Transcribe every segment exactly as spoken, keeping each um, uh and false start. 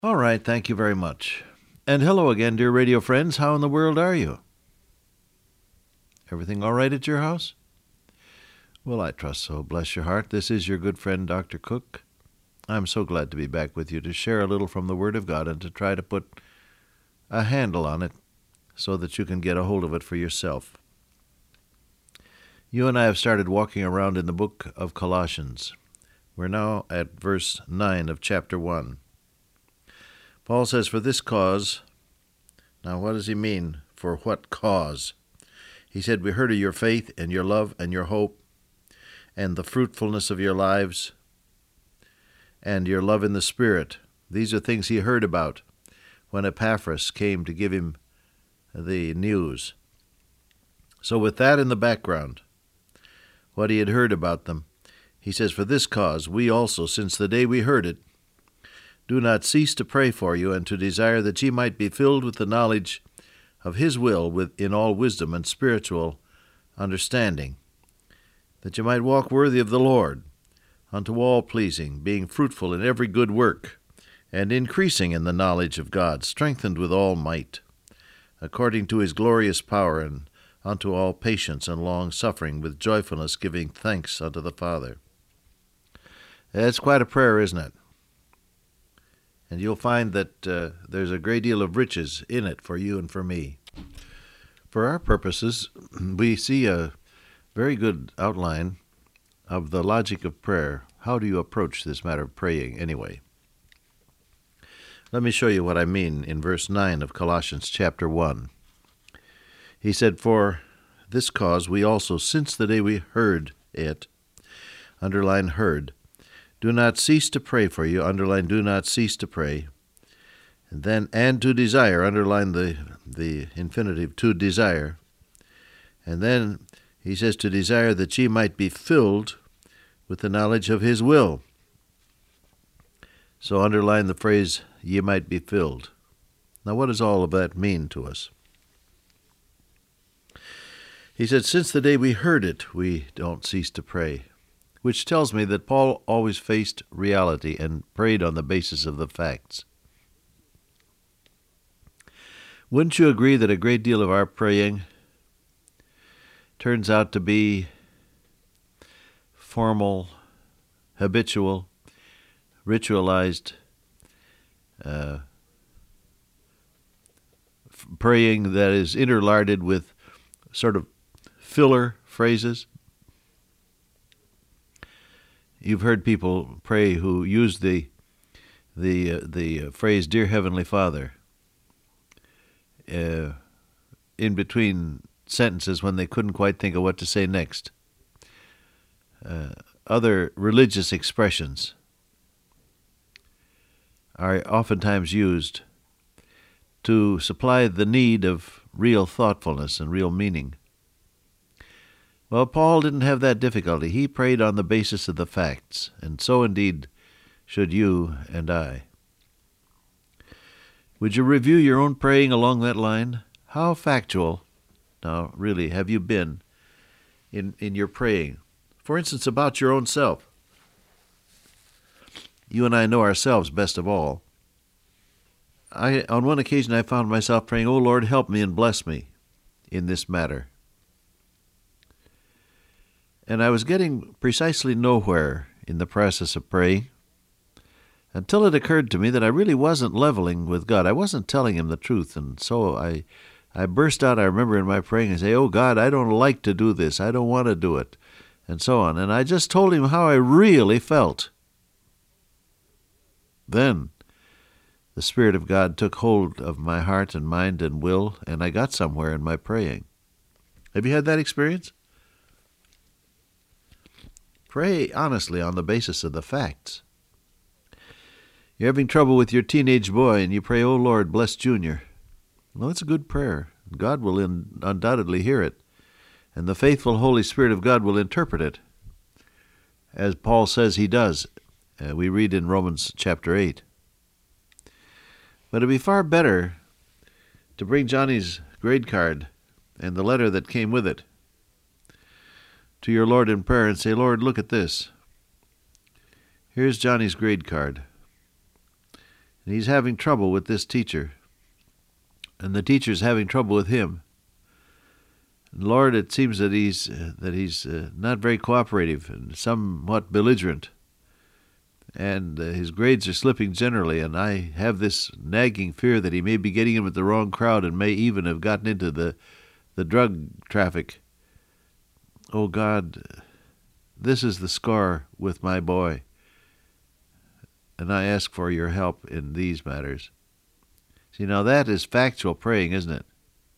All right, thank you very much. And hello again, dear radio friends. How in the world are you? Everything all right at your house? Well, I trust so. Bless your heart. This is your good friend, Doctor Cook. I'm so glad to be back with you to share a little from the Word of God and to try to put a handle on it so that you can get a hold of it for yourself. You and I have started walking around in the book of Colossians. We're now at verse nine of chapter one. Paul says, for this cause, now what does he mean, for what cause? He said, we heard of your faith and your love and your hope and the fruitfulness of your lives and your love in the Spirit. These are things he heard about when Epaphras came to give him the news. So with that in the background, what he had heard about them, he says, for this cause, we also, since the day we heard it, do not cease to pray for you and to desire that ye might be filled with the knowledge of his will with, in all wisdom and spiritual understanding, that you might walk worthy of the Lord, unto all pleasing, being fruitful in every good work, and increasing in the knowledge of God, strengthened with all might, according to his glorious power, and unto all patience and long-suffering, with joyfulness giving thanks unto the Father. That's quite a prayer, isn't it? And you'll find that uh, there's a great deal of riches in it for you and for me. For our purposes, we see a very good outline of the logic of prayer. How do you approach this matter of praying anyway? Let me show you what I mean in verse nine of Colossians chapter one. He said, for this cause we also, since the day we heard it, underline heard, do not cease to pray for you, underline do not cease to pray, and then and to desire, underline the, the infinitive, to desire, and then he says to desire that ye might be filled with the knowledge of his will. So underline the phrase, ye might be filled. Now what does all of that mean to us? He said, since the day we heard it, we don't cease to pray, which tells me that Paul always faced reality and prayed on the basis of the facts. Wouldn't you agree that a great deal of our praying turns out to be formal, habitual, ritualized uh, f- praying that is interlarded with sort of filler phrases? You've heard people pray who use the the uh, the phrase "Dear Heavenly Father" uh, in between sentences when they couldn't quite think of what to say next. Uh, other religious expressions are oftentimes used to supply the need of real thoughtfulness and real meaning. Well, Paul didn't have that difficulty. He prayed on the basis of the facts, and so indeed should you and I. Would you review your own praying along that line? How factual, now really, have you been in, in your praying? For instance, about your own self. You and I know ourselves best of all. I, on one occasion, I found myself praying, "O Lord, help me and bless me in this matter." And I was getting precisely nowhere in the process of praying until it occurred to me that I really wasn't leveling with God. I wasn't telling him the truth. And so I I burst out, I remember in my praying, and say, "Oh God, I don't like to do this. I don't want to do it," and so on. And I just told him how I really felt. Then the Spirit of God took hold of my heart and mind and will, and I got somewhere in my praying. Have you had that experience? Pray honestly on the basis of the facts. You're having trouble with your teenage boy, and you pray, "Oh Lord, bless Junior." Well, it's a good prayer. God will in, undoubtedly hear it, and the faithful Holy Spirit of God will interpret it, as Paul says he does. Uh, we read in Romans chapter eight. But it'd be far better to bring Johnny's grade card and the letter that came with it to your Lord in prayer and say, "Lord, look at this. Here's Johnny's grade card. And he's having trouble with this teacher. And the teacher's having trouble with him. And Lord, it seems that he's uh, that he's uh, not very cooperative and somewhat belligerent. And uh, his grades are slipping generally, and I have this nagging fear that he may be getting in with the wrong crowd and may even have gotten into the, the drug traffic. Oh God, this is the scar with my boy, and I ask for your help in these matters. See, now that is factual praying, isn't it?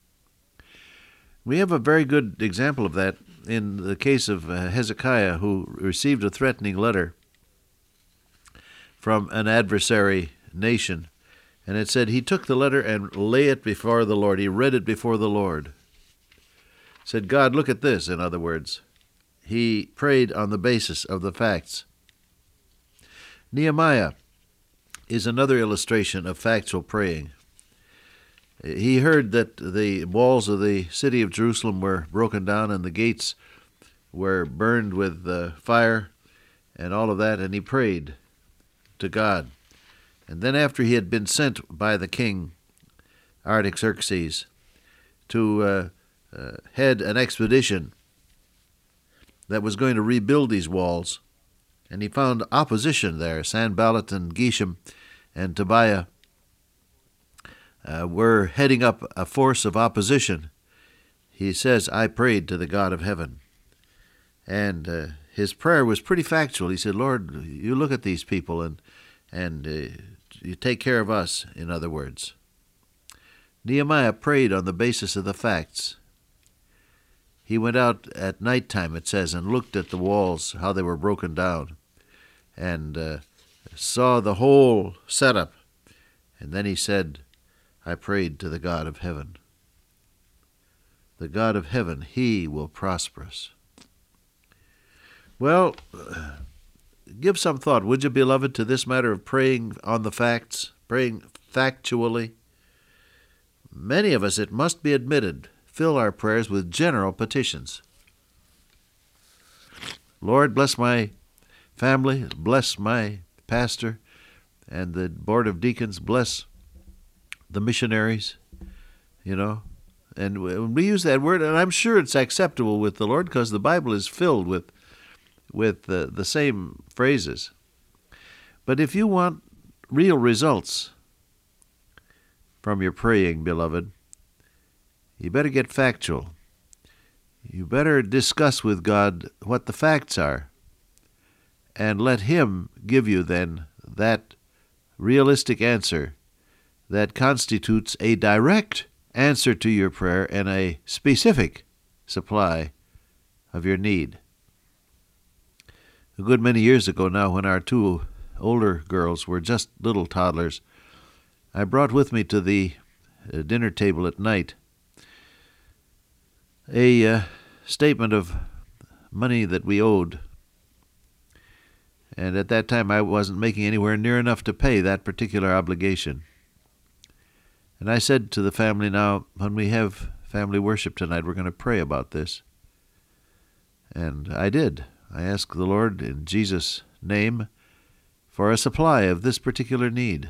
We have a very good example of that in the case of uh, Hezekiah, who received a threatening letter from an adversary nation. And it said he took the letter and lay it before the Lord. He read it before the Lord. Said, God, look at this, in other words. He prayed on the basis of the facts. Nehemiah is another illustration of factual praying. He heard that the walls of the city of Jerusalem were broken down and the gates were burned with uh, fire and all of that, and he prayed to God. And then after he had been sent by the king, Artaxerxes, to uh, uh, head an expedition that was going to rebuild these walls, and he found opposition there. Sanballat and Geshem and Tobiah uh, were heading up a force of opposition. He says, I prayed to the God of heaven. And uh, his prayer was pretty factual. He said, Lord, you look at these people and and uh, you take care of us, in other words. Nehemiah prayed on the basis of the facts. He went out at nighttime, it says, and looked at the walls, how they were broken down, and uh, saw the whole setup. And then he said, I prayed to the God of heaven. The God of heaven, he will prosper us. Well, give some thought, would you, beloved, to this matter of praying on the facts, praying factually. Many of us, it must be admitted, fill our prayers with general petitions. Lord, bless my family, bless my pastor and the board of deacons, bless the missionaries, you know. And we use that word, and I'm sure it's acceptable with the Lord because the Bible is filled with with uh, the same phrases. But if you want real results from your praying, beloved, you better get factual. You better discuss with God what the facts are, and let Him give you then that realistic answer that constitutes a direct answer to your prayer and a specific supply of your need. A good many years ago now, when our two older girls were just little toddlers, I brought with me to the uh, dinner table at night a uh, statement of money that we owed. And at that time I wasn't making anywhere near enough to pay that particular obligation. And I said to the family, now, when we have family worship tonight, we're going to pray about this. And I did. I asked the Lord in Jesus' name for a supply of this particular need.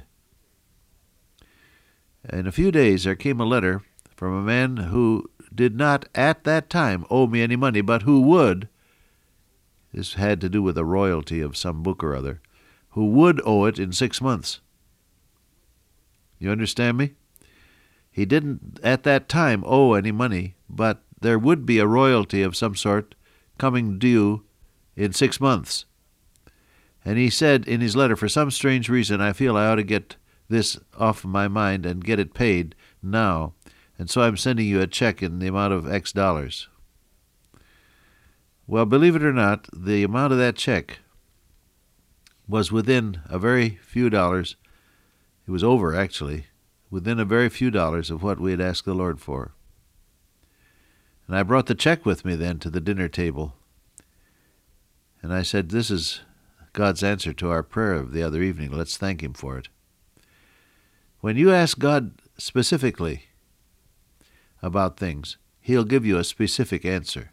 In a few days there came a letter from a man who did not at that time owe me any money, but who would, this had to do with a royalty of some book or other, who would owe it in six months. You understand me? He didn't at that time owe any money, but there would be a royalty of some sort coming due in six months. And he said in his letter, for some strange reason, I feel I ought to get this off my mind and get it paid now. And so I'm sending you a check in the amount of X dollars. Well, believe it or not, the amount of that check was within a very few dollars. It was over, actually, within a very few dollars of what we had asked the Lord for. And I brought the check with me then to the dinner table. And I said, this is God's answer to our prayer of the other evening. Let's thank Him for it. When you ask God specifically about things, He'll give you a specific answer.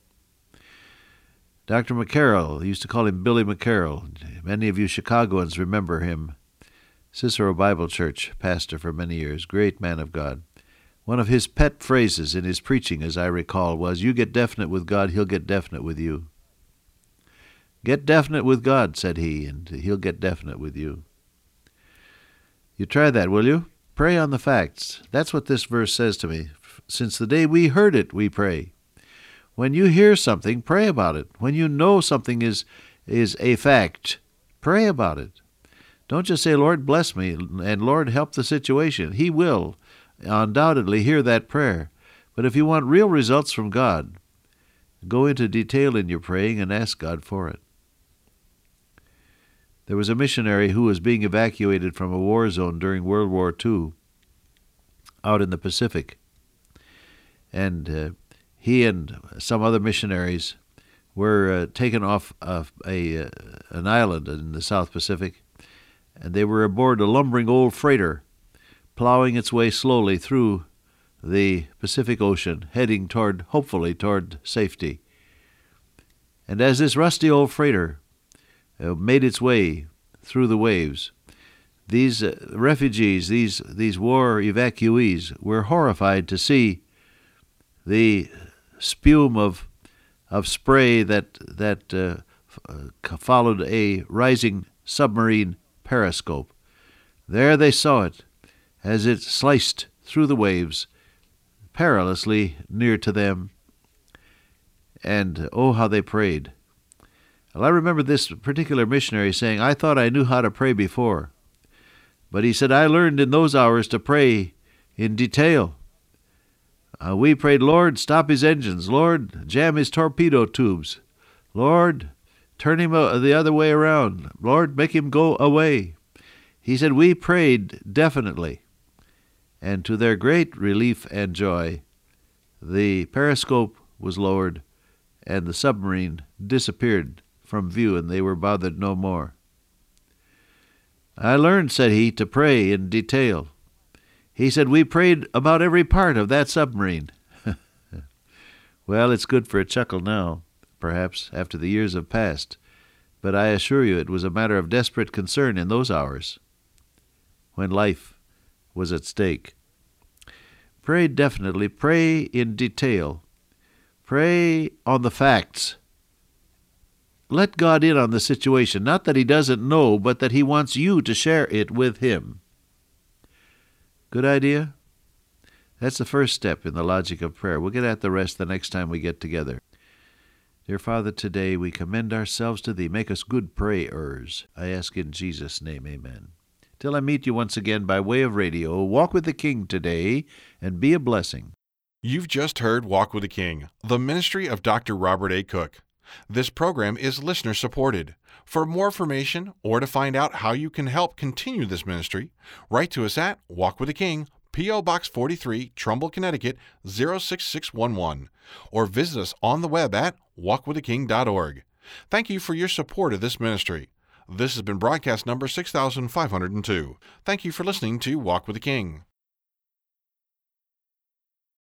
Doctor McCarroll, used to call him Billy McCarroll. Many of you Chicagoans remember him. Cicero Bible Church pastor for many years, great man of God. One of his pet phrases in his preaching, as I recall, was, "You get definite with God, He'll get definite with you." Get definite with God, said he, and He'll get definite with you. You try that, will you? Pray on the facts. That's what this verse says to me. Since the day we heard it, we pray. When you hear something, pray about it. When you know something is, is a fact, pray about it. Don't just say, "Lord, bless me," and "Lord, help the situation." He will undoubtedly hear that prayer. But if you want real results from God, go into detail in your praying and ask God for it. There was a missionary who was being evacuated from a war zone during World War Two out in the Pacific. And uh, he and some other missionaries were uh, taken off of a, uh, an island in the South Pacific, and they were aboard a lumbering old freighter plowing its way slowly through the Pacific Ocean, heading toward, hopefully, toward safety. And as this rusty old freighter uh, made its way through the waves, these uh, refugees, these these war evacuees, were horrified to see the spume of of spray that that uh, f- followed a rising submarine periscope. There they saw it as it sliced through the waves, perilously near to them. And oh, how they prayed. Well, I remember this particular missionary saying, "I thought I knew how to pray before. But," he said, "I learned in those hours to pray in detail. Uh, we prayed, 'Lord, stop his engines. Lord, jam his torpedo tubes. Lord, turn him uh, the other way around. Lord, make him go away.'" He said, "We prayed definitely." And to their great relief and joy, the periscope was lowered and the submarine disappeared from view, and they were bothered no more. "I learned," said he, "to pray in detail." He said, "We prayed about every part of that submarine." Well, it's good for a chuckle now, perhaps, after the years have passed, but I assure you it was a matter of desperate concern in those hours, when life was at stake. Pray definitely, pray in detail, pray on the facts. Let God in on the situation, not that He doesn't know, but that He wants you to share it with Him. Good idea? That's the first step in the logic of prayer. We'll get at the rest the next time we get together. Dear Father, today we commend ourselves to Thee. Make us good prayers. I ask in Jesus' name, amen. Till I meet you once again by way of radio, walk with the King today and be a blessing. You've just heard Walk with the King, the ministry of Doctor Robert A. Cook. This program is listener-supported. For more information or to find out how you can help continue this ministry, write to us at Walk with the King, P O. Box forty-three, Trumbull, Connecticut, zero six six one one, or visit us on the web at walk with the king dot org. Thank you for your support of this ministry. This has been broadcast number six thousand five hundred two. Thank you for listening to Walk with the King.